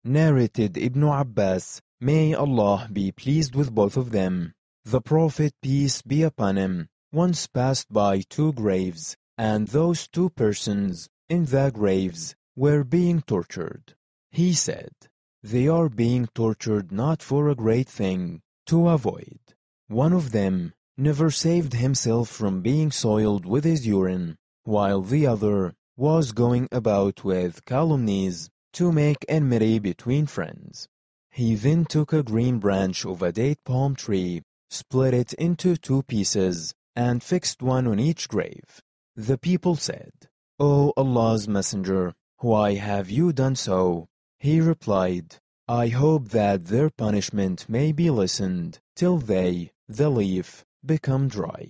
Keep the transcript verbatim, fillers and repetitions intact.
Narrated Ibn Abbas, may Allah be pleased with both of them. The Prophet, peace be upon him, once passed by two graves, and those two persons in the graves were being tortured. He said, "They are being tortured not for a great thing to avoid." One of them never saved himself from being soiled with his urine, while the other was going about with calumnies to make enmity between friends. He then took a green branch of a date palm tree, split it into two pieces, and fixed one on each grave. The people said, "O Allah's Messenger, why have you done so?" He replied, "I hope that their punishment may be lessened till they, the leaf, become dry."